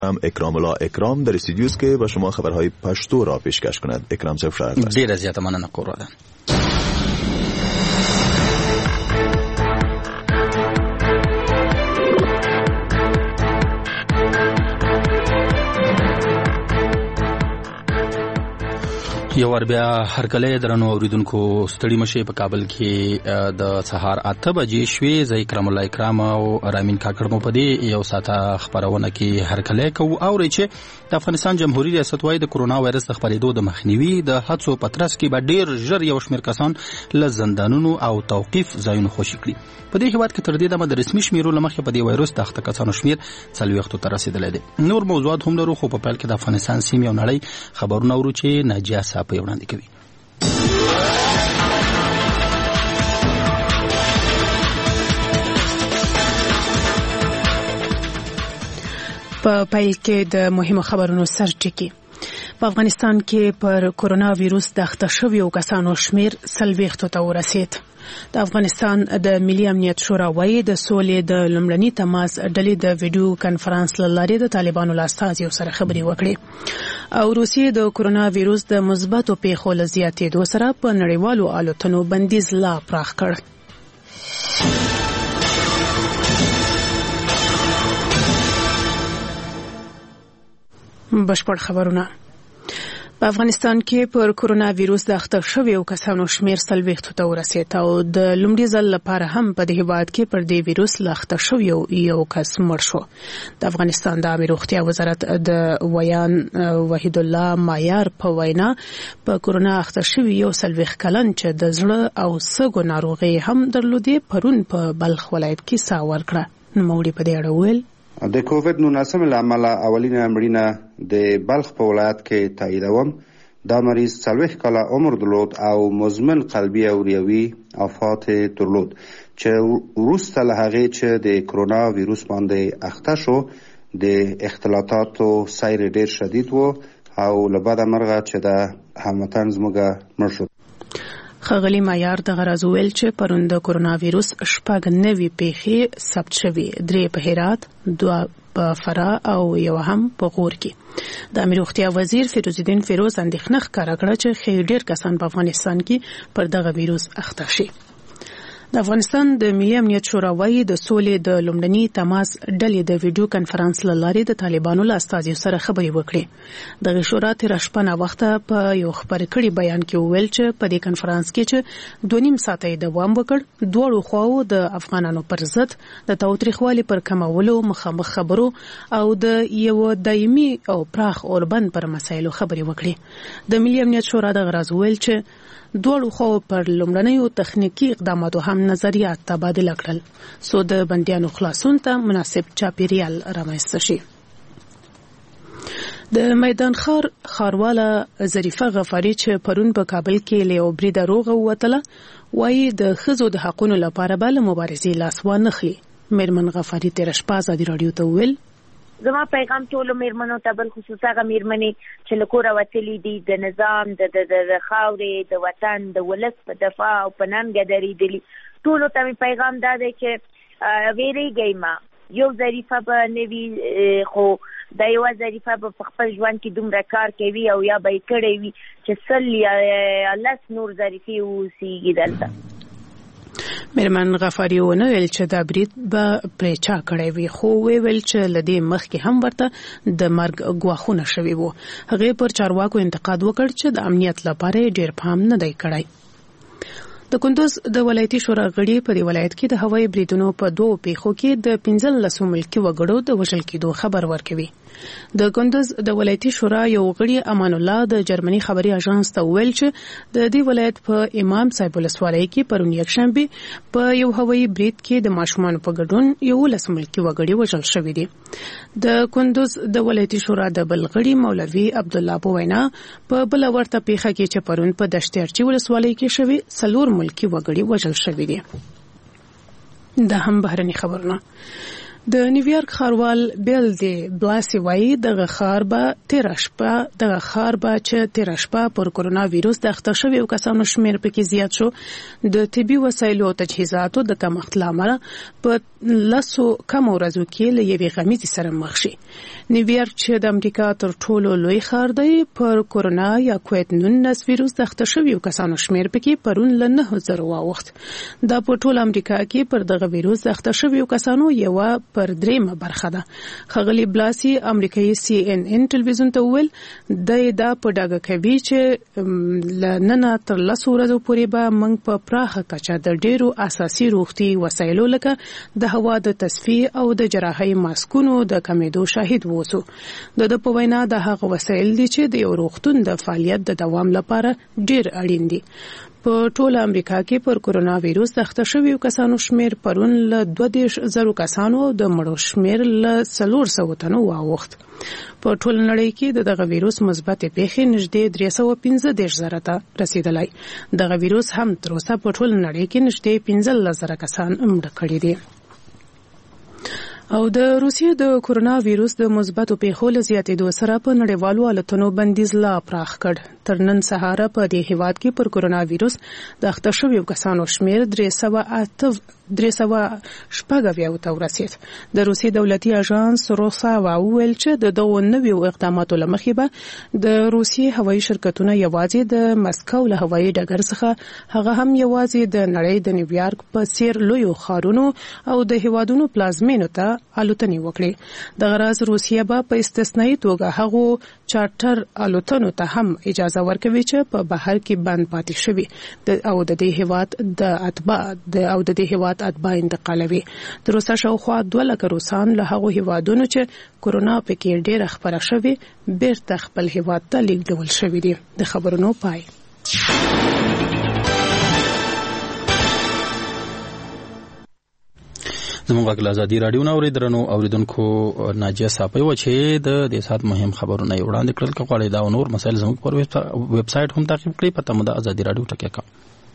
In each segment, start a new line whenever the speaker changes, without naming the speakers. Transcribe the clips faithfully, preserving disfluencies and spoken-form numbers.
هم اکرام الله اکرام در استودیوست که با شما خبرهای پشتو را پیشکش کند. اکرام صاحب شاید است.
ډیره زیاته مننه قربان. یو ور بیا هرکله درنو اوریدونکو ستړي مشه په کابل کې د سهار اته بجې شوې. زه اکرام الله اکرام او رامین کاکړ مو په دې یو ساعته خبرونه کې هرکله کوو. اورئ چې د افغانستان جمهوریت ریاست وايي د کرونا وایرس د خپرېدو د مخنیوي د هڅو په ترڅ کې به ډېر ژر یو شمېر کسان له زندانونو او توقیف ځایونو خوشي کړي. په دې هېواد کې تر دې دمه د رسمي شمېرو له مخې په دې وایرس د اخته کسانو شمېر څلوېښتو ته رسېدلی دی. نور موضوعات هم لرو خو په پیل کې د افغانستان سیمې او نړۍ خبرونه اورو چې ناجیه صاحب په وړاندې کوي.
په پیل کې د مهمو خبرونو سرټکی. په افغانستان کې پر کورونا ویروس د اخته شویو کسانو شمیر څلوېښتو ته ورسید. د افغانستان د ملي امنیت شورا وايي د سولې د لومړني تماس ډلې د ویډیو کانفرنس له لارې د طالبانو له استازیو سره خبرې وکړې. او روسیې د کورونا ویروس د مثبتو پیښو له زیاتېدو سره په نړیوالو الوتنو بندیز لا پراخ کړ. بشپړ خبرونه. په افغانستان کې پر کورونا ویروس د اخته شویو کسانو شمیر څلوېښتو ته ورسید او د لومړي ځل لپاره هم په دې هېواد کې پر دې ویروس له اخته شویو یو کس مړ شو. د افغانستان د عامه روغتیا وزارت د ویان وحید الله مایار په وینا په کورونا اخته شوی یو څلوېښت کلن چې د زړه او سږو ناروغي هم درلودې پرون په بلخ ولایت کې ساه ورکړه. نوموړي په دې اړه وویل
د کووډ نولس له امله اولینه مړینه د بلخ په ولایت کې تاییدوم. دا مریض څلوېښت کاله عمر درلود او مزمن قلبي او ریوي آفات درلود چې وروسته له هغې چې د کرونا ویروس باندې اخته شو د اختلاطاتو سیر ډېر شدید و او له بده مرغه چې د هموطن زموږ مړ شو.
ښاغلي معیار دغه راز وویل چې پرون د کرونا ویروس شپږ نوي پیښې ثبت شوې، درې په هرات، دوه په فراه او یو هم په غور کې. د عامه روغتیا وزیر فیروز الدین فیروز اندېښنه ښکاره کړه چې خیر ډېر کسان په افغانستان کې پر دغه ویروس اخته شي. د افغانستان د ملي امنیت شورا وايي د سولې د لومړني تماس ډلې د ویډیو کانفرنس له لارې د طالبانو له استازیو سره خبرې وکړې. دغه شورا تېره شپه ناوخته په یو خپاره کړي بیان کې وویل چې په دې کنفرانس کې چې دوه نیم ساعته یې دوام وکړ، دواړو خواو د افغانانو پر ضد د تاوتریخوالي پر کمولو مخامخ خبرو او د یو دایمي او پراخ اوربند پر مسایلو خبرې وکړې. د ملي امنیت شورا دغه راز وویل چې دواړو خواو پر لومړنیو تخنیکي اقداماتو هم نظریات تبادله کړل څو د بندیانو خلاصون ته مناسب چاپیریال رامنځته شي. د میدان خار خارواله ظریفه غفاری چې پرون په کابل کې له یو بریده روغه ووتله وایي د ښځو د حقونو لپاره به له مبارزې لاس وانخلي. میرمن غفاری تېره شپه ازادي راډیو ته وویل
زما پیغام ټولو میرمنو ته بل خصوص هغه میرمنې چې له کوره وتلي دي د نظام د د خاورې د وطن د ولس په دفاع او په ننګه درېدلي ټولو ته مې پیغام دا دی چې ویرېږئ مه. یو ظریفه به نه وي خو دا یوه ظریفه به په خپل ژوند کې دومره کار کوي او یا به یې کړی وي چې سل یا لس نور ظریفې واوسېږي دلته.
میرمن غفاری ونه ویل چې دا برید به پرې چا کړی وي خو ویل چې له دې مخکې هم ورته د مرګ ګواښونه شوي وو. هغې پر چارواکو انتقاد وکړ چې د امنیت لپاره ډېر پام نه دی کړی. د کندوز د ولایتي شورا غړي په دې ولایت کې د هوایي بریدونو په دوو پیښو کې د پنځلسو ملکي وګړو د وژل کېدو خبر ورکوي. د کندوز د ولایتي شورا یو غړي امان الله د جرمني خبري اژانس ته ویل چې د دې ولایت په امام صاحب ولسوالۍ کې پرون یکشنبه په یو هوایي برید کې د ماشومانو په ګډون یولس ملکي وګړي وژل شوي دي. د کندوز د ولایتي شورا د بل غړي مولوي عبدالله په وینا په بل ورته پیښه کې چې پرون په دشتیارچي ولسوالۍ کې شوي څلور ملکي وګړي وژل شوي دي. د هم بهرني خبرونه د نیویارک ښاروال بیل دی بلاسي وایي دغه ښار به تېره شپه دغه ښار به چې تېره شپه پر کرونا ویروس د اخته شویو کسانو شمېر پکې زیات شو د طبي وسایلو او تجهیزاتو د کمښت له امله په لسو کمو ورځو کې له یوې غمیزې سره مخ شي. نیویارک چې د امریکا تر ټولو لوی ښار دی پر کرونا یا کووید نولس ویروس د اخته شویو کسانو شمېر پکې پرون له نهو زرو واوښت. دا په ټول امریکا کې پر دغه ویروس د اخته شویو کسانو یوه پر دریمه برخه ده. ښاغلي بلاسي امریکایي سی ان ان ټلویزیون ته وویل د دا په ډاګه کوي چې له ننه تر لسو ورځو پورې به موږ په پراخه کچه د ډیرو اساسي روغتي وسایلو لکه د هوا د تصفیې او د جراحي ماسکونو د کمیدو شاهد ووسو. د د په وینا د هغه وسایل دي چې د یو روغتون د فعالیت د دوام لپاره ډیر اړین دي. په ټول امریکا کې پر کرونا ویروس د اخته شویو کسانو شمېر پرون له دوه دېرش زرو کسانو او د مړو شمېر له څلور سوو تنو واوښت. په ټول نړۍ کې د دغه ویروس مثبتې پیښې نږدې درې سوه پنځه دېرش زره ته رسیدلی. دغه ویروس هم تر اوسه په ټول نړۍ کې نږدې پنځلس زره کسان مړه کړي دي. او د روسیې د کرونا ویروس د مثبتو پیښو له زیاتېدو سره په نړیوالو الوتنو بندیز لا پراخ کړ. تر نن سهاره په دې هیواد کې پر کرونا ویروس د اخته شویو کسانو شمېر درې سوه اته درې سوه شپږ اویا ته ورسېد. د روسیې دولتي اژانس روسا وویل چې د دغو نویو اقداماتو له مخې به د روسیې هوایي شرکتونه یوازې د مسکو له هوایي ډګر څخه هغه هم یوازې د نړۍ د نیویارک په څیر لویو ښارونو او د هیوادونو پلازمینو ته الوتنې وکړي. دغه راز روسیه به په استثنایی توګه هغو چارټر الوتنو ته هم اجازه ورکوي چې په بهر کې بند پاتې شوي او د دې هیواد د اتباع او د دې هیواد اتباع انتقالوي. د روسا شاوخوا دوه لکه روسان له هغو هیوادونو چې کرونا پکې ډېره خپره شوې بیرته خپل هیواد ته لیږدول شوي دي. د خبرونو پای.
زموږ غږ له ازادي راډیو نه اورېدرنو اوریدونکو ناجیه صافی و چې د دې سات مهم خبرونه یې وړاندې کړل. که غواړئ دا نور مسایل زموږ پر ویب سایټ هم تعقیب کړئ. پته مو د ازادي راډیو ټکی کم.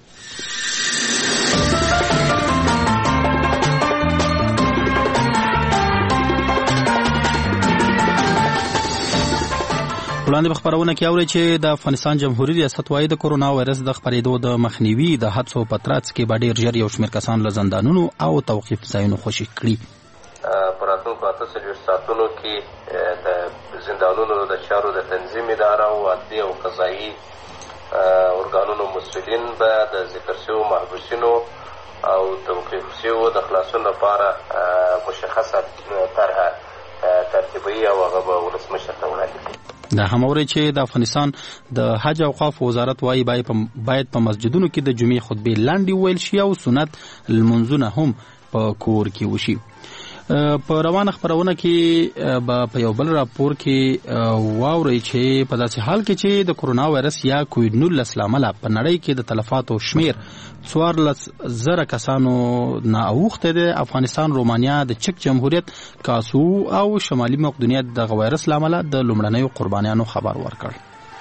وړاندې په خبرونه کې اورئ چې د افغانستان جمهوریت ریاست وايي د کرونا وایرس د خپرېدو د مخنیوي د حدسو په ترڅ کې به ډېر ژر یو شمېر کسان له زندانونو او توقیف ځایونو خوشي کړي.
په راتلونکو اته څلوېښت ساعتونو کې د زندانونو د چارو د تنظیم اداره او عدلي او قضایي ارګانونو مسؤلین به د ذکر شویو محبوسینو او توقیف شویو د خلاصون لپاره مشخصه طرحه ترتیبوي او هغه به ولسمشر ته وړاندې کړي.
دا هم اوري چې د افغانستان د حج او اوقاف وزارت وايي باید په مسجدونو کې د جمعې خطبې لاندې ویل شي او سنت لمونځونه هم په کور کې وشي. په روانه خبرونه کې به په یو بل راپور کې واوري چې په داسې حال کې چې د کرونا وایرس یا کووید نولس لامل په نړۍ کې د تلفاتو شمیر څوارلس زره کسانو نه اوخته دي. افغانستان، رومانیا، د چک جمهوریت، کاسو او شمالي مقدونیت د وایرس لامل د لومړنیو قربانیانو خبر ورکړ.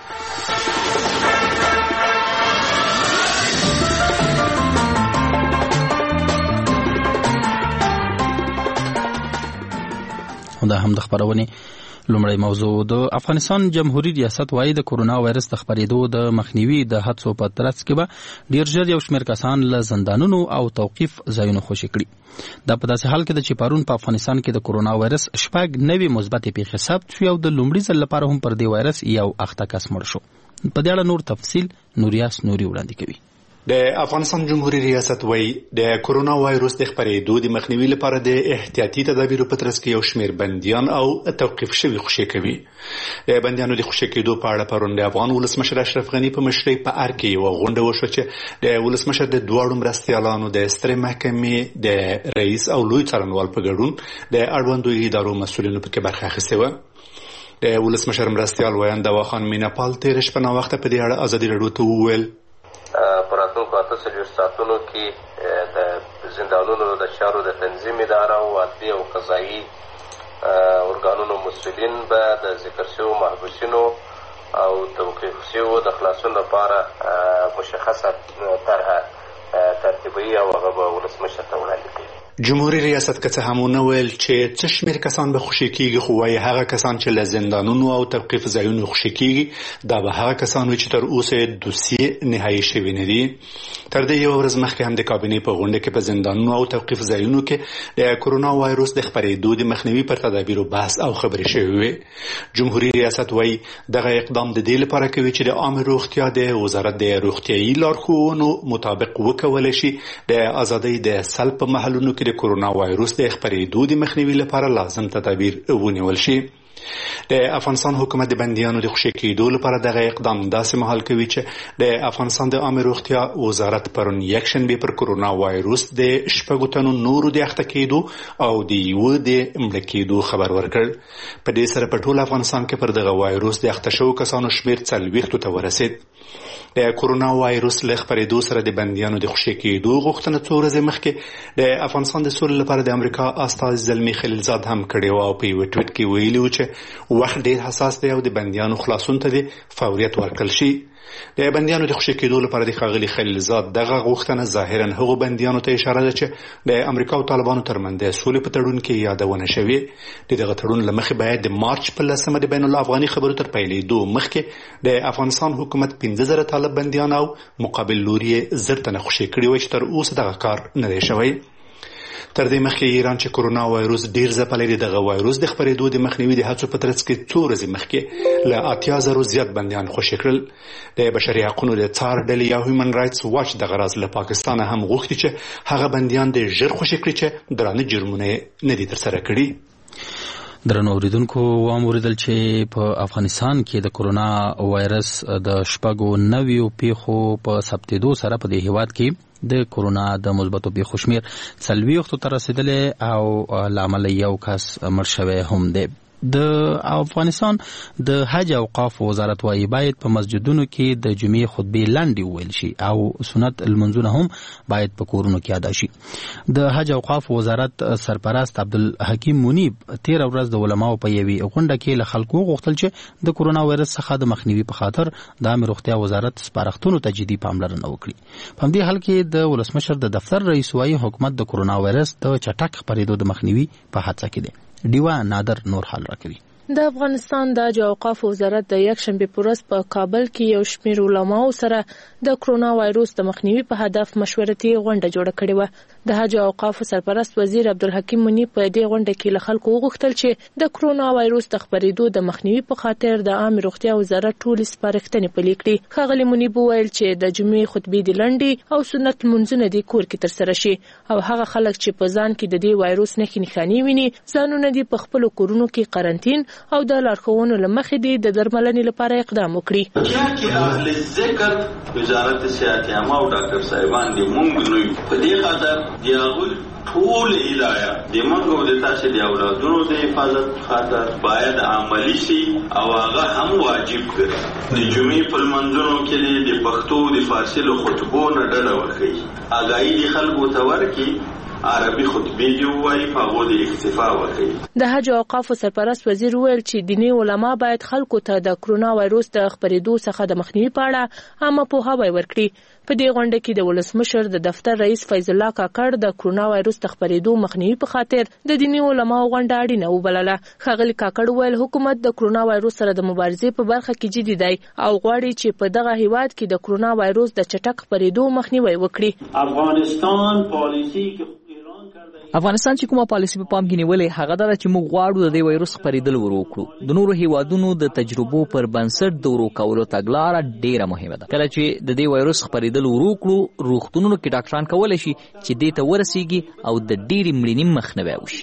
دا هم د خبرونې لومړی موضوع. د افغانستان جمهوریت ریاست وايي د کرونا وایرس د خپرېدو د مخنیوي د حدسو په ترڅ کې به ډېر ژر یو شمېر کسان له زندانونو او توقیف ځایونو خوشي کړي. دا په داسې حال کې ده چې پرون په افغانستان کې د کرونا وایرس شپږ نوې مثبتې پیښې ثبت شوې او د لومړي ځل لپاره هم پر دې وایرس یو اخته کس مړ شو. په دې اړه نور تفصیل نوریاس نوري وړاندې کوي.
د افغانستان جمهوریت ریاست وايي د کرونا وایرس د خپرېدو د مخنیوي لپاره د احتیاطي تدابیرو په ترڅ کې یو شمېر بندیان او توقیف شوي خوشي کوي. د بندیانو د خوشي کېدو په اړه پرون د افغان ولسمشر اشرف غني په مشرۍ په ار کې یوه غونډه وشوه چې د ولسمشر د دواړو مرستیالانو د سترې محکمې د رئیس او لوی څارنوال په ګډون د اړوندو ادارو مسؤلینو پکې برخه اخیستې وه. د ولسمشر مرستیال ویان دواخان میناپال تېره شپه ناوخته په دې اړه ازادي راډیو ته وویل
په راتلونکو اته څلوېښت ساعتونو کې د زندانونو د چارو د تنظیم اداره او عدلي او قضایي ارګانونو مسؤلین به د ذکر شویو محبوسینو او توقیف شویو د خلاصون لپاره مشخصه طرحه ترتیبوي او هغه به ولسمشر ته وړاندې کړي.
جمهوریت ریاست که څه هم ونه ویل چې څه شمېر کسان به خوشي کېږي، خو وایي هغه کسان چې له زندانونو او توقیف ځایونو خوشي کېږي دا به هغه کسان وي چې تر اوسه دوسیې نهایي شوي نه دي. تر دې یوه ورځ مخکې هم د کابینې په غونډه کې په زندانونو او توقیف ځایونو کې د کرونا وایروس د خپرېدو د مخنیوي پر تدابیرو بحث او خبرې شوې وې. جمهوریت ریاست وایي دغه اقدام د دې لپاره کوي چې د عامه روغتیا د وزارت د روغتیايي لارښوونو مطابق وکولی شي د ازادۍ د سلب په محلونو کې د کرونا وایروس د خپرېدو د مخنیوي لپاره لازم تدابیر ونیول شي. د افغانستان حکومت د بندیانو د خوشي کېدو لپاره دغه اقدام داسې مهال کوي چې د افغانستان د عامه روغتیا وزارت پرون یکشنبه پر کرونا وایروس د شپږو تنو نورو د اخته کېدو او د یو د مړه کېدو خبر ورکړ. په دې سره په ټول افغانستان کې پر دغه وایروس د اخته شوو کسانو شمېر څلوېښتو ته ورسید. د کرونا وایروس له خپرېدو سره د بندیانو د خوشي کېدو غوښتنه څو ورځې مخکې د افغانستان د سولې لپاره د امریکا استازي زلمي خلیلزاد هم کړی و او په یوه ټویټ کې ویلي و چې وخت ډېر حساس دی او د بندیانو خلاصون ته د فوریت ورکړل شي. د بندیانو د خوشي کېدو لپاره د ښاغلي خلیلزاد دغه غوښتنه ظاهرا هغو بندیانو ته اشاره ده چې د امریکا او طالبانو ترمنځ د سولې په تړون کې یادونه شوې. د دغه تړون له مخې باید د مارچ په لسمه د بین الافغاني خبرو تر پیلېدو مخکې د افغانستان حکومت پنځه زره طالب بندیان او مقابل لوري یې زر تنه خوشي کړي وای چې تر اوسه دغه کار نه دی شوی. تر دې مخکې ایران چې کرونا وایروس ډیر ځپلی دی، دغه وایروس د خپرېدو د مخنیوي د هڅو په ترڅ کې څو ورځې مخکې له اتیا زرو زیات بندیان خوشي کړل. د بشري حقونو د څار ډلې یا هیومن رایټس واچ دغه راز له پاکستانه هم غوښتي چې هغه بندیان د ژر خوشي کړي چې درانه جرمونه نه دي ترسره کړي.
درنو اوریدونکو وام اوریدل چې په افغانستان کې د کرونا وایرس د شپږو نویو پیښو په ثبتېدو سره په دې هیواد کې د کرونا د مثبتو پیښو شمېر څلوېښتو ته رسېدلی او له امله یو کس مړ شوی هم دی. د افغانستان د حج اوقاف وزارت وايي باید په مسجدونو کې د جمعې خطبې لنډې وویل شي او سنت لمونځونه هم باید په کورونو کې ادا شي. د حج اوقاف وزارت سرپرست عبدالحکیم منیب تېره ورځ د علماو په یوې غونډه کې له خلکو وغوښتل چې د کرونا وایرس څخه د مخنیوي په خاطر د عامه روغتیا وزارت سپارښتنو ته جدي پاملرنه وکړي. په همدې حال کې د ولسمشر د دفتر رئیس وايي حکومت د کرونا وایرس د چټک خپرېدو د مخنیوي په هڅه کې دی. ډیوا نادر نور حال راکوي.
د افغانستان د حج اوقاف وزارت د یکشنبه په ورځ په کابل کې یو شمېر علماو سره د کرونا وایروس د مخنیوي په هدف مشورتي غونډه جوړه کړې و. د حج اوقاف سرپرست وزیر عبدالحکیم منیب په دې غونډه کې له خلکو وغوښتل چې د کرونا وایروس د خپرېدو د مخنیوي په خاطر د عامه روغتیا وزارت ټولې سپارښتنې پلي کړي. ښاغلي منیب وویل چې د جمعې خطبې د لنډې او سنت لمونځونه د کور کې ترسره شي او هغه خلک چې په ځان کې د دې وایروس نښې نښانې ویني ځانونه دې په خپلو کورونو کې قرنطین او د لارښوونو له مخې دې د درملنې لپاره اقدام وکړي.
چې اهل ذکر وزارت صحت عامه او ډاکټر صاحبان دې مونږ نو په دې خاطر دی هغه ټول هدايه د مونږ د تاسو د اولادونو د حفاظت خاطر باید عملی شي او هغه هم واجب کړي. د جمعې په منځونو کې د پښتو د فارسی له خطبو نه ډډه وکړي. اګای د خلکو ته ورکړي عربي خطبې دی وایي په هغه د اکتفا وکړي.
د حج اوقاف سرپرست وزیر ویل چې دیني علما باید خلکو ته د کرونا وایروس د خپرېدو څخه د مخنیوي په اړه عامه پوهاوی ورکړي. په دې غونډه کې د ولسمشر د دفتر رئیس فیض الله کاکړ د کرونا وایروس د خپرېدو مخنیوي په خاطر د دیني علماو غونډه اړینه وبلله. ښاغلي کاکړ ویل حکومت د کرونا وایروس سره د مبارزې په برخه کې جدي دی او غواړي چې په دغه هیواد کې د کرونا وایروس د چټک خپرېدو مخنیوي وکړي.
افغانستان پالیسی افغانستان چې کومه پالیسی په پام کې نیولې هغه دا چې موږ غواړو د دې وایروس خپرېدل ورو کړو. د نورو هیوادونو د تجربو پر بنسټ د ورو کولو تګلاره ډیره مهمه ده. کله چې د دې وایروس خپرېدل ورو کړو روغتونونو کې ډاکټران کولی شي چې دې ته ورسیږي او د ډیرې مړینې مخنیوی وشي.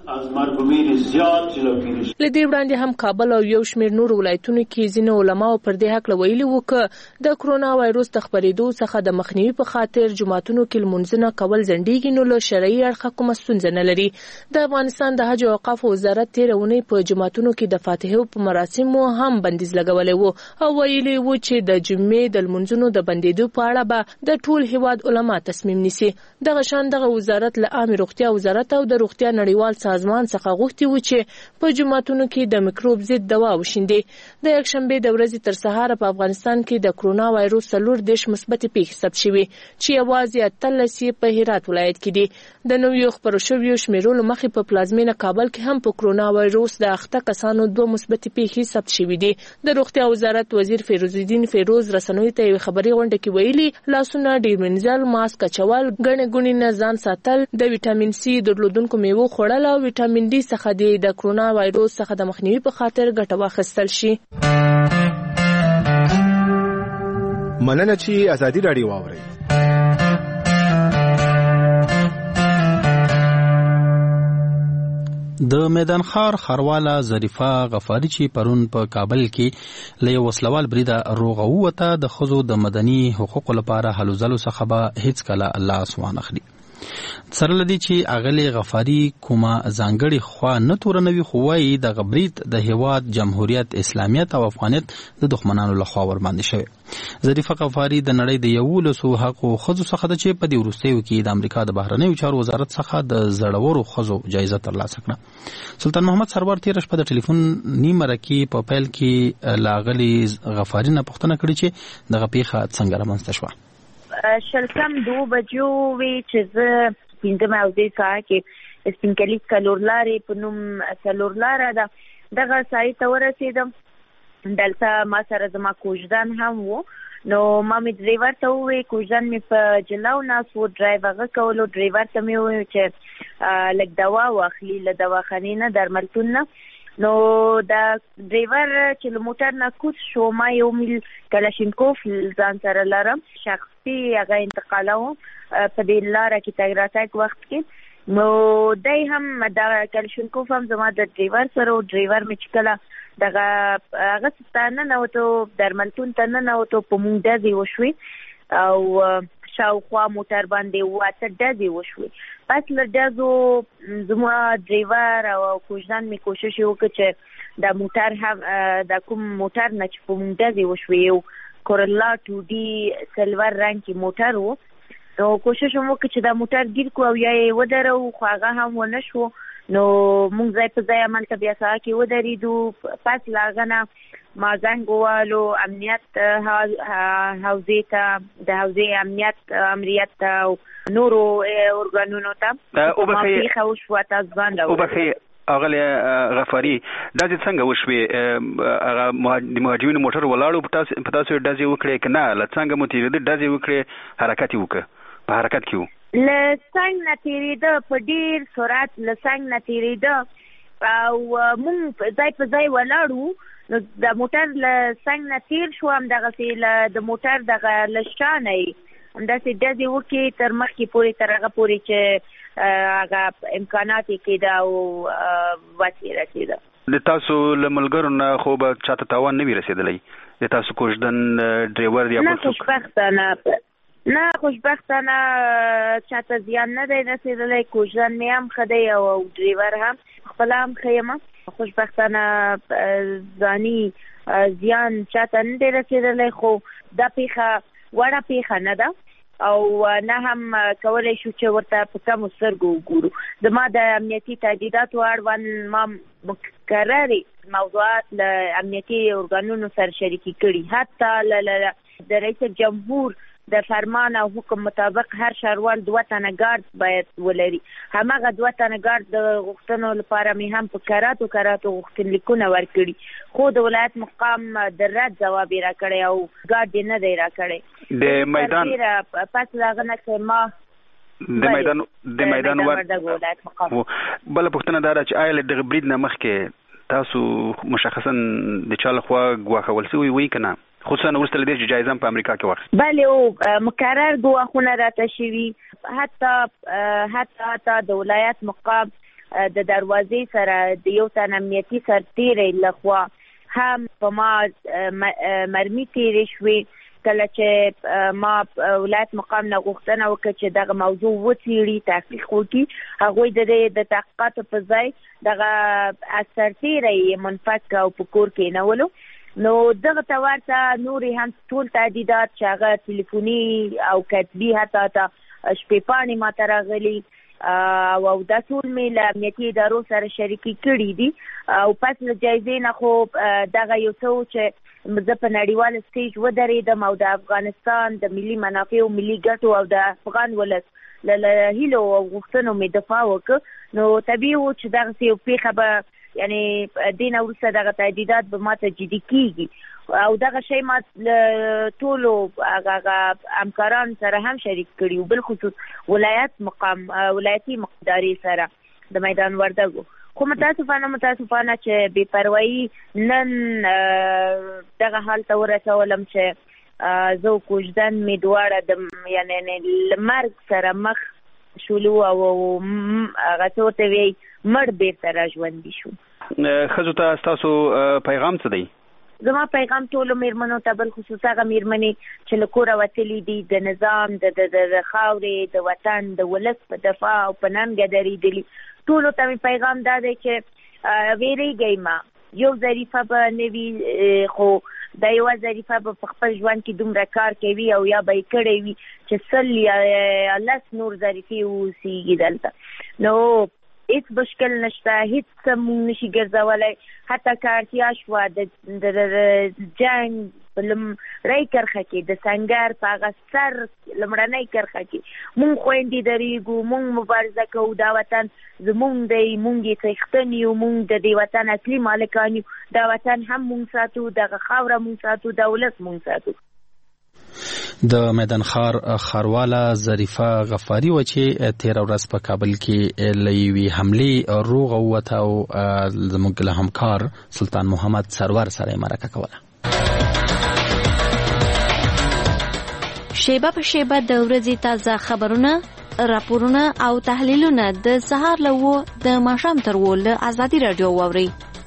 له دې وړاندې هم کابل او یو شمېر نور ولایتونو کې ځینې علماو پر دې هکله ویلي وو چې د کرونا وایروس د خپرېدو څخه د مخنیوي په خاطر جوماتونو کې لمونځونه کول ځنډېږي نو له شرعي اړخه کومه ستونزه نه لري. د افغانستان د حج اوقاف وزارت تېره اونۍ په جوماتونو کې د فاتحې په مراسمو هم بندیز لګولی و او ویلي و چې د جمعې د لمونځونو د بندېدو په اړه به د ټول هیواد علما تصمیم نیسي. دغه شان دغه وزارت له عامه روغتیا وزارت او د روغتیا نړیوال سازمان څخه غوښتي و چې په جوماتونو کې د میکروب ضد دوا وشیندي. د یکشنبې د ورځې تر سهاره په افغانستان کې د کرونا وایروس څلور دېرش مثبتې پیښې ثبت شوي چې یوازې اتلس یې په هرات ولایت کې دي. د نویو خپرو شویو شویو شمیرولو مخې په پلازمینه کابل کې هم په کرونا وایروس د اخته کسانو دوه مثبت پیښې ثبت شوې دي. د روغتیا وزارت وزیر فیروز الدین فیروز رسنیو ته یو خبري غونډه کې ویلي لاسونه ډیر منځل، ماسک اچول، ګڼې ګوڼې نه ځان ساتل، د ویټامین سی درلودونکو میوو خوړل او ویټامین ډي څخه د کرونا وایروس څخه د مخنیوي په خاطر ګټه واخیستل شي.
مننه چې ازادي راډیو واورئ.
د میدان خار خرواله ظریفه غفاری چې پرون په کابل کې له وسلوال بریده روغه وته د خزو د مدني حقوقو لپاره هلو ځلو څخه به هیڅ کله الله سبحانه اخلي. سره لدی چې اغلی غفاری کومه ځانګړي خوا نه تورنوي خو وايي د غبرید د هیواد جمهوریت اسلامیت او افغانیت د دښمنانو لخوا ور باندې شوی. ظریفه غفاری د نړۍ د یولسو حقوقو خزو څخه د چې په دې وروستیو کې د امریکا د بهرنیو چارو وزارت څخه د زړورو خزو جایزه ترلاسه کړه. سلطان محمد سرور تیر شپه د ټلیفون نیمه کې په پیل کې لاغلی غفاری نه پوښتنه کړې چې دغه پیښه څنګه رامنځته شوه.
شلکم دو بجو وی چې زه پنځمه اوځي ساعه کې سپینکلی کلورلارې په نوم کلورلاره ده دغه سایت ته ورسېدم. دلته ما سره زما کوژدان هم وو نو ما مې ډرایور ته ووی کوژدان مې په جلاو ناست و ډرایو هغه کولو. ډرایور ته مې وویل چې لږ دوا واخلي له دواخانې نه درملتون نه. نو دا ډرایور چې له موټر نه کوز شو ما یو میل کلاشینکوف ځان سره لرم شخصي هغه انتقالوم په دې لاره کې تګ راتګ وخت کې. نو دی هم دا کلاشینکوف هم زما د ډرایور سره و. ډرایور مې چې کله دغه هغه ته ننوتو درملتون ته ننوتو په مونږ ډزې وشوې او شاوخوا موټر باندې واته ډزې وشوې. پس له ډزو زما ډرایور او کوژدان مې کوشش وکړ چې دا موټر هم دا کوم موټر نه چې په مونږ ډزې وشوې یو کورولا ټو ډي سلور رنګ کې موټر و. نو کوشش مو وکړ چې دا موټر ګیر کو او یا یې ودرو خو هغه هم ونه شو. نو مونږ ځای په ځای عمل ته بیا ساعه کې ودرېدو. پس له هغه نه ما زنګ ووهلو امنیت حوزې ته د حوزې امنیت امریت ته او نورو ارګانونو ته. ما پیښه وشوه تاسو باندې
وبخښئ اغلی غفاری دا چې څنګه وشوې هغه د مهاجرینو موټر ولاړو په تاسو ډزې وکړې که نه له څنګه مو تېرېده ډزې وکړې حرکت یې وکړه په حرکت کې وو
له څنګ نه تېرېده په ډېر سرعت له څنګ نه تېرېده او مونږ ځای په ځای ولاړو. نو د موټر له څنګ نه تېر شو همدغسې د موټر دغه له شا نه یې همداسې ډزې وکړې تر مخکې پورې تر هغه پورې چې هغه امکانات یې کېده او وسې رسېده.
د تاسو له ملګرو نه خو به چاته تاوان نه وي رسېدلی د تاسو کوژدن ډرایور یا
نه خوشبختانه نه خوشبختانه چاته زیان نه دی رسېدلی. کوژدن مې هم ښه دی او ډرایور هم خپله هم ښه یم. خوشبختانه ځاني زیان چاته نه دی رسېدلی خو دا پیښه وړه پیښه نه ده او نه هم کولی شو چې ورته په کمو سترګو وګورو. زما د امنیتي تهدیداتو اړوند ما مکررې موضوعات له امنیتي ارګانونو سره شریکې کړي. حتی د رئیس جمهور د فرمان او حکم مطابق هر شهروال دوه تنه ګارد باید ولري. هماغه دوه تنه ګارد د غوښتنو لپاره مې هم په کراتو کراتو غوښتنلیکونه ورکړي خو د ولایت مقام د رد ځواب یې راکړی او ګارد یې نه دی راکړی.
د میدان
پس له هغه نه چې ما
د میدان د میدان ور بله پوښتنه دا ده چې آیا له دغه برید نه مخکې تاسو مشخصا د چا لخوا ګواښول سوي وي که نه خصوصا وروسته له دې چې جایزه په امریکا کې واخیسته؟
بله او مکرر ګواښونه راته شوي. حتی حتی حتی د ولایت مقام د دروازې سره د یو تن امنیتي سرتیری لخوا هم په ما مرمي تېرې شوې. کله چې ما ولایت مقام نه غوښتنه وکړه چې دغه موضوع وڅېړي تحقیق وکړي هغوی د دې د تحقیقاتو په ځای دغه سرتیری منفک او په کور کېنولو. نو دغه ته ورته نورې هم ټول تهدیدات چې هغه تلیفوني او کتبي حتی حتی شپې پاڼې ماته راغلي او دا ټول مې له امنیتي ادارو سره شریکې کړي دي. او پس له جایزې نه خو دغه یو څه چې زه په نړیوال سټیج ودرېدم او د افغانستان د ملي منافعو ملي ګټو او د افغان ولس له هیلو او غوښتنو مې دفاع وکړه. نو طبيعي و چې دغه یو پیښه به یعنی دین وروسته دغه تهدیدات به ماته جدي کیږي او دغه شی ما ټولو هغه همکاران سره هم شریک کړي او بل خصوص ولایت مقام ولایتي مقداري سره د میدان وردګو. خو متاسفانه متاسفانه چې بې پروایي نن دغه حال ته ورسولم چې زه کوژدن مې دواړه د یعنی لمرګ سره مخ شولو او هغه څه ورته وایي مړ بېرته را ژوندي شو.
ښځو ته ستاسو پیغام څه دی؟
زما پیغام ټولو میرمنو ته بل خصوص هغه میرمنې چې له کوره وتلي دي د نظام د د خاورې د وطن د ولس په دفاع او په ننګه درېدلي ټولو ته مې پیغام دا دی چې ویرېږئ مه، یو ظریفه به نه وي خو دا یوه ظریفه به په خپل ژوند کې دومره کار کوي او یا به یې کړی وي چې سل یا لس نور ظریفې واوسېږي دلته. نو هیڅ مشکل نشته، هیڅ څه مونږ نشي ګرځولی، حتی که اړتیا شوه د جنګ په لومړۍ کرښه کې د سنګر په هغه سر لومړنۍ کرښه کې مونږ خویندې درېږو، مونږ مبارزه کوو، دا وطن زمونږ دی، مونږ یې څښتن یو، مونږ د دې وطن اصلي مالکان یو، دا وطن هم مونږ ساتو، دغه خاوره مونږ ساتو، دا ولس مونږ ساتو.
د میدان خار خارواله ظریفه غفاری و چې تیر ورځ په کابل کې له یوې حملې روغه ووته او زموږ له همکار سلطان محمد سرور سره یې مرکه کوله.
شیبه په شیبه د ورځې تازه خبرونه، راپورونه او تحلیلونه د سهار له اوه د ماښام تر اوه له ازادي راډیو واورئ.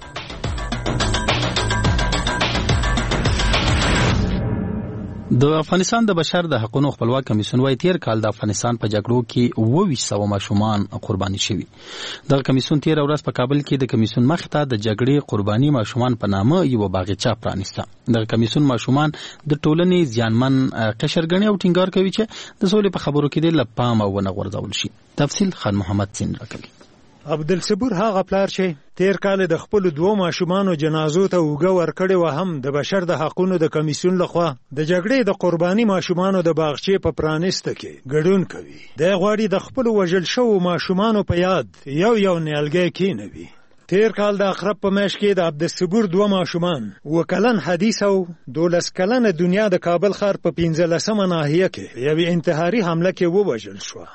د افغانستان د بشر د حقوقو خپلواک کمیسیون وايي تیر کال د افغانستان په جګړو کې اوه ویشت سوه ماشومان قرباني شوي. دغه کمیسیون تیر ورځ په کابل کې د کمیسیون مخې ته د جګړې قرباني ماشومان په نامه یوه باغچه پرانیسته. دغه کمیسیون ماشومان د ټولنې زیانمن قشر ګڼي او ټینګار کوي چې د سولې په خبرو کې له پامه ونه غورځول شي. تفصیل خان محمد سین راکوي.
عبدالصبور هغه پلار چې تیر کال د خپل دوه ماشومانو جنازو ته اوږه ورکړې و هم د بشر د حقوقو د کمیسیون لخوا د جګړې د قرباني ماشومانو د باغچې په پرانیسته کې ګډون کوي. د غواړي د خپل وژل شوو ماشومانو په یاد یو یو نیالګی کېنوي. تیر کال د اخرب په میاشت کې د عبدالصبور دوه ماشومان اووه کلن حدیث او دولس کلنه دنیا د کابل ښار په پنځلسمه ناحیه کې یوې انتحاري حمله کې ووژل شوه.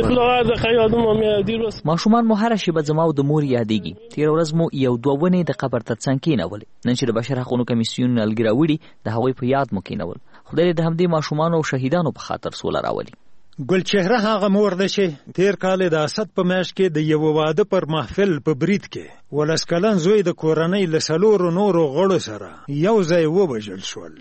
ماشومان مو هره شیبه زما او د مور یادېږي. تیر ورځ مو یو دوه ونې د قبر تر څنګ کېنولې. نن چې د بشر حقوقو کمیسیون نیالګي راوړي د هغوی په یاد مو کېنول. خدای دې د همدې ماشومانو او شهیدانو په خاطر سوله راولي.
ګلچهره هغه مور ده چې تیر کال د اسد په میاشت کې د یو واده پر محفل په برید کې ولس کلن زوی د کورنۍ له څلورو نورو غړو سره یو ځای ووژل شول.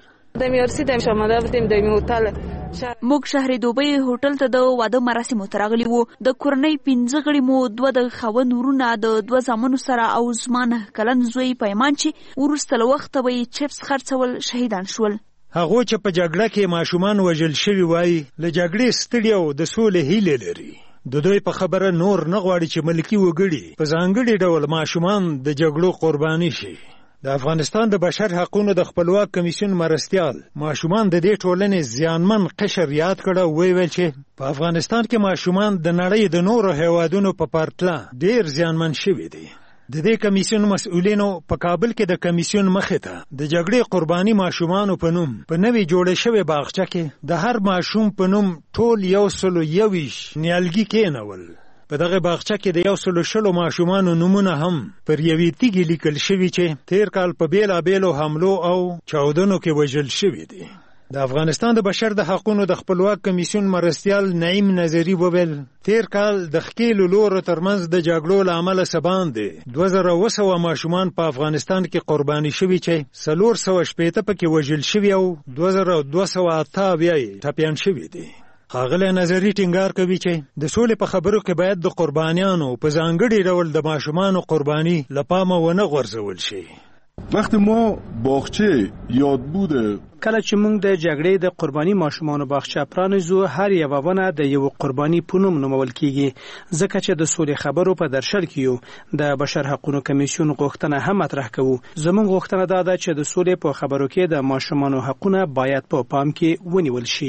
موږ شهر دوبۍ هوټل ته د واده مراسمو ته راغلي وو. د کورنۍ پنځه غړي مو دوه د خاوند ورونه د دوه زامنو سره او زما نه کلن زوی پیمان چې وروسته له وخته به یې چپس خرڅول شهیدان شول.
هغوی چې په جګړه کې ماشومان وژل شوي وایي له جګړې ستړي او د سولې هیلې لري. د دوی په خبره نور نه غواړي چې ملکي وګړي په ځانګړي ډول ماشومان د جګړو قرباني شي. د افغانستان د بشر حقوقو د خپلواک کمیسیون مرستیال ماشومان د دې ټولنې زیانمن قشر یاد کړه او ویل چې په افغانستان کې ماشومان د نړۍ د نورو هیوادونو په پرتله ډیر زیانمن شوي دي. د دې کمیسیون مسؤلینو په کابل کې د کمیسیون مخې ته د جګړې قرباني ماشومانو په نوم په نوې جوړې شوې باغچه کې د هر ماشوم په نوم ټول یو سلو یویشت نیالګي کېنول. په دغه باغچه کې د یو سلو شلو ماشومانو نومونه هم پر یوې تیږې لیکل شوي چې تیر کال په بیلابیلو حملو او چاودنو کې وژل شوي دي. د افغانستان د بشر د حقوقو د خپلواک کمیسیون مرستیال نعیم نظری وویل تیر کال د ښکېلو لورو ترمنځ د جګړو له امله څه باندې دوه زره اوه سوه ماشومان په افغانستان کې قرباني شوي چې څلور سوه شپېته پکې وژل شوي او دوه زره دوه سوه اته اویا یې ټپیان شوي دي. ښاغلی نظري ټینګار کوي چې د سولې په خبرو کې باید د قربانیانو په ځانګړي ډول د ماشومانو قرباني له پامه ونه غورځول شي.
وقتی ما باغچه یاد بوده
کله چې موږ د جګړې د قرباني ماشومانو باغچه پرانیزو هر یوه ونه د یو قرباني په نوم نومول کیږي ځکه چې د سولې خبرو په درشل کې یو د بشر حقوقو کمیسیون غوښتنه هم مطرح کوو. زموږ غوښتنه دا ده چې د سولې په خبرو کې د ماشومانو حقونه باید په پام کې ونیول شي.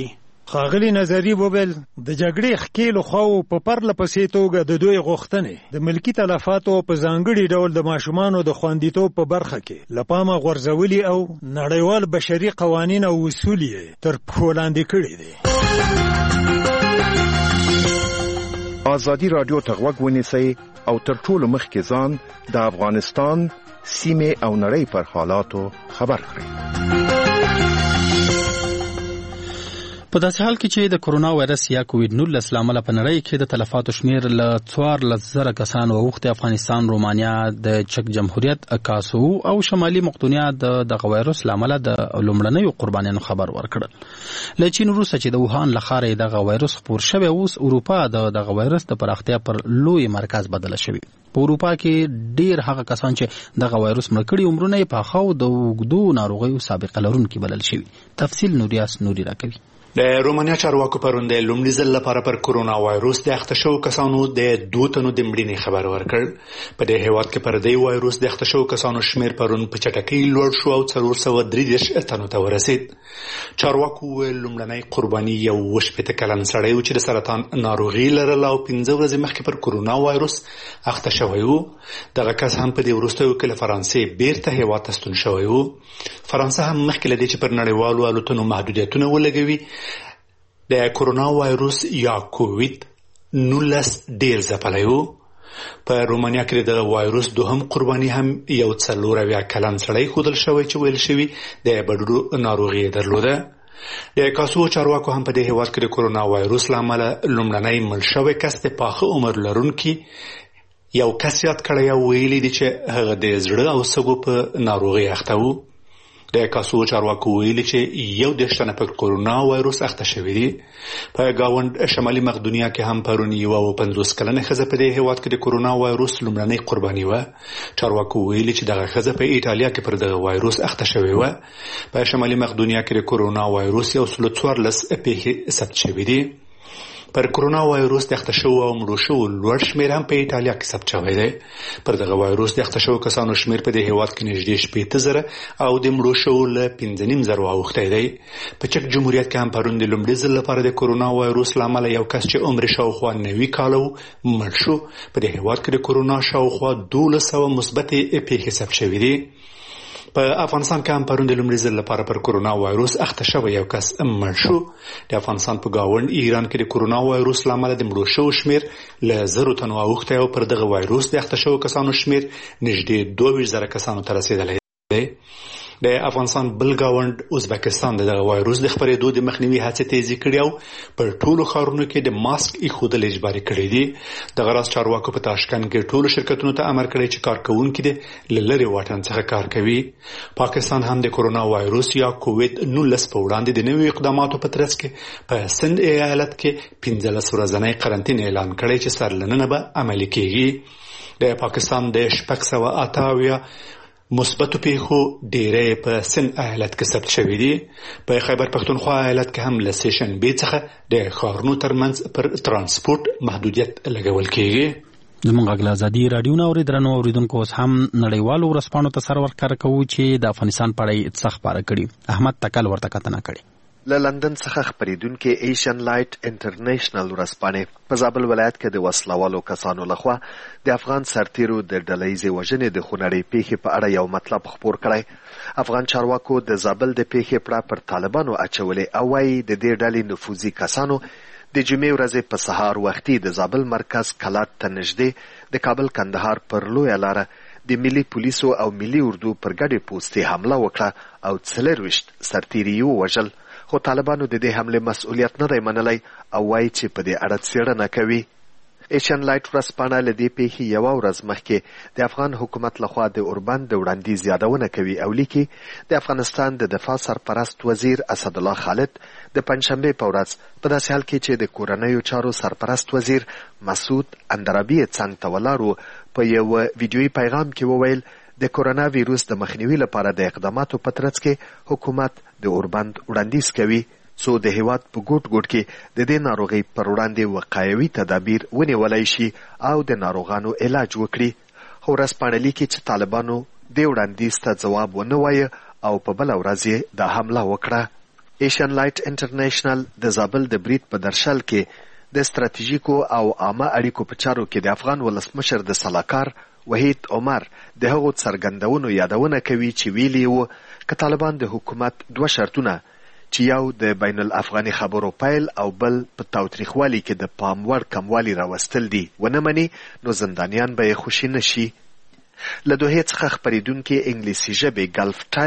ښاغلي نظري وویل د جګړې ښکېلو خواو په پرله پسې توګه د دوی غوښتنې د ملکي تلفاتو په ځانګړي ډول د ماشومانو د خوندیتوب په برخه کې له پامه غورځولي او نړیوال بشري قوانین او اصول یې تر پښو لاندې کړي دي.
ازادي راډیو ته غوږ ونیسئ او تر ټولو مخکې ځان د افغانستان سیمې او نړۍ پر حالاتو خبر کړئ.
په داسې حال کې چې د کرونا وایرس یا کووډ نولس له امله په نړۍ کې د تلفاتو شمېر له څوارلس زره کسانو اوښتی. افغانستان، رومانیا، د چک جمهوریت، کاسو او شمالي مقدونیا د دغه وایرس له امله د لومړنیو قربانیانو خبر ورکړل. له چین وروسته چې د ووهان له ښاره دغه وایرس خپور شوی، اوس اروپا د دغه وایرس د پراختیا پر لوی مرکز بدله شوی. په اروپا کې ډیر هغه کسان چې دغه وایرس مړ کړي عمرونه یې پاخه او د اوږدو ناروغیو سابقه لرونکي بلل شوي. تفصیل نوریاس نوري راکوي.
د رومانیا چارواکو پرون د لومړي ځل لپاره پر کرونا وایرس د اخته شوو کسانو د دوه تنو د مړینې خبر ورکړ. په دې هیواد کې پر دې وایرس د اخته شوو کسانو شمېر پرون په چټکۍ لوړ شو او څلور سوه درې دېرش تنو ته ورسید. چارواکو وویل لومړنی قرباني یو اووه شپېته کلن سړی و چې د سرطان ناروغي لرله او پنځه ورځې مخکې پر کرونا وایرس اخته شوی و. دغه کس هم په دې وروستیو کې له فرانسې بیرته هیواد ته ستون شوی و. فرانسه هم مخکې له دې چې پر نړیوالو الوتنو محدودیتونه ولګوي د کرونا وایرس یا کووید نولس ډیر ځپلی و. په رومانیا کې د وایرس دوهم قرباني هم یو څلور اویا کلن سړی ښودل شوی چې ویل شوي د بډرو ناروغي درلوده. د کاسو چارواکو هم په دې هیواد کې د کرونا وایرس له امله لومړنی مړ شوی کس د پاخه عمر لرونکي یو کس یاد کړی او ویلي دي چې هغه د زړه او سږو په ناروغي اخته و. د کاسو چارواکو ویلي چې یو دېرش تنه پر کرونا وایرس اخته شوي دي. په گاوند شمالي مقدونیا کې هم پرون یوه اووه پنځوس کلنه ښځه په دې هیواد کې د کرونا وایرس لومړنۍ قرباني وه. چارواکو ویلي چې دغه ښځه په ایټالیا کې پر دغه وایرس اخته شوې وه. په شمالي مقدونیا کې د کرونا وایرس یو سل څوارلس پیښې ثبت شوي دي. پر کرونا وایرس د اخته شوو او مړو شوو لوړ شمېر هم په ایټالیا کې ثبت شوی دی. پر دغه وایرس د اخته شوو کسانو شمېر په دې هیواد کې نږدې شپېته زره او د مړو شوو له پنځه نیم زرو اوښتی دی. په چک جمهوریت کې هم پرون د لومړي ځل لپاره د کرونا وایرس له امله یو کس چې عمر شاوخوا نوي کاله و مړ شو. په دې هیواد کې د کرونا شاوخوا دولس سوه مثبتې پیښې ثبت شوي دي. په افغانستان کې هم پرون د لومړي ځل لپاره پر کرونا وایرس اخته شوی یو کس مړ شو. د افغانستان په گاوند ایران کې د کرونا وایرس له امله د مړو شوو شمېر له زرو تنو اوښتی او پر دغه وایرس د اخته شوو کسانو شمېر نږدې دوه ویشت زره کسانو ته رسېدلی دی. د افغانستان بل گاوند ازبکستان د دغه وایرس د خپرېدو د مخنیوي هڅې تیزې کړي او پر ټولو ښارونو کې د ماسک ایښودل اجباري کړي دي. دغه راز چارواکو په تاشکند کې ټولو شرکتونو ته امر کړی چې کارکوونکي د له لرې واټن څخه کار کوي. پاکستان هم د کرونا وایرس یا کووید نولس په وړاندې د نویو اقداماتو په ترڅ کې په سند ایالت کې پنځلس ورځنی قرنطین اعلان کړی چې سرلننه به عملي کیږي. د پاکستان د شپږ سوه اته اویا مثبتو پیښو ډیری په سند ایالت کې ثبت شوي دي. په خیبر پښتونخوا ایالت کې هم له سیشن بي څخه د ښارونو ترمنځ پر ترانسپورت محدودیت لګول کیږي.
زموږ غږ له ازادي راډیو نه اورېدرنو اوریدونکو اوس هم نړیوالو ورځپاڼو ته سر ورښکاره کوو چې د افغانستان په اړه څه خپاره کړي. احمد تکل ورته کتنه کړې.
له لندن څخه خپریدونکې ایشین لایټ انټرنیشنل ورځپاڼې په زابل ولایت کې د وسلوالو کسانو لخوا د افغان سرتیرو د ډلهیزې وژنې د خونړۍ پیښې په اړه یو مطلب خپور کړی. افغان چارواکو د زابل د پیښې پړه پر طالبانو اچولې او وایي د دې ډلې نفوذي کسانو د جمعې ورځې په سهار وختي د زابل مرکز کلات ته نږدې د کابل کندهار پر لویه لاره د ملي پولیسو او ملي اردو پر ګډې پوستې حمله وکړه او څلرویشت سرتیري یې ووژل. خو طالبانو د دې حملې مسؤلیت نه دی منلی او وایي چې په دې اړه څېړنه کوي. ایشین لایټ ورځپاڼه له دې پیښې یوه ورځ مخکې د افغان حکومت لخوا د اوربند د وړاندیز یادونه کوي او لیکي د افغانستان د دفاع سرپرست وزیر اسدالله خالد د پنجشنبې په ورځ په داسې حال کې چې د کورنیو چارو سرپرست وزیر مسعود اندرابي یې څنګ ته ولاړ و په یو ویډیویي پیغام کې وویل د کرونا ویروس د مخنیوي لپاره د اقداماتو په ترڅ کې حکومت د اوربند وړاندیز کوي څو د هیواد په ګوټ ګوټ کې د دې ناروغۍ پر وړاندې وقایوي تدابیر ونیولی شي او د ناروغانو علاج وکړي. خو ورځپاڼه لیکي چې طالبانو دې وړاندیز ته ځواب ونه وایه او په بله ورځ یې دا حمله وکړه. ایشین لایټ انټرنیشنل د زابل د برید په درشل کې د ستراتیژیکو او عامه اړیکو په چارو کې د افغان ولسمشر د سلاکار وحید عمر د هغو څرګندونو یادونه کوي چې ویلي وو که طالبان د حکومت دوه شرطونه چې یو د بین الافغاني خبرو پیل او بل په تاوتریخوالي کې د پام وړ کموالی راوستل دي ونه مني نو زندانیان به یې خوشي نشي. له دوحې څخه خپرېدونکې انګلیسي ژبې ګلف